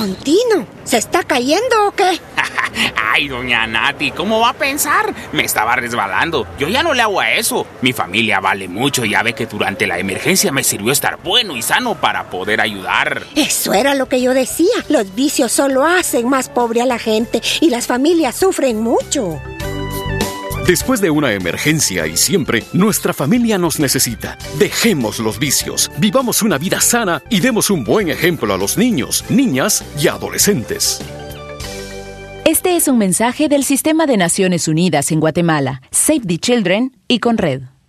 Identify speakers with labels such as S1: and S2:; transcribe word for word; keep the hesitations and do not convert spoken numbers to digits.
S1: Don Tino, ¿se está cayendo o qué?
S2: Ay, doña Nati, ¿cómo va a pensar? Me estaba resbalando. Yo ya no le hago a eso. Mi familia vale mucho y ya ve que durante la emergencia me sirvió estar bueno y sano para poder ayudar.
S1: Eso era lo que yo decía. Los vicios solo hacen más pobre a la gente y las familias sufren mucho.
S3: Después de una emergencia y siempre, nuestra familia nos necesita. Dejemos los vicios, vivamos una vida sana y demos un buen ejemplo a los niños, niñas y adolescentes.
S4: Este es un mensaje del Sistema de Naciones Unidas en Guatemala, Save the Children y Conred.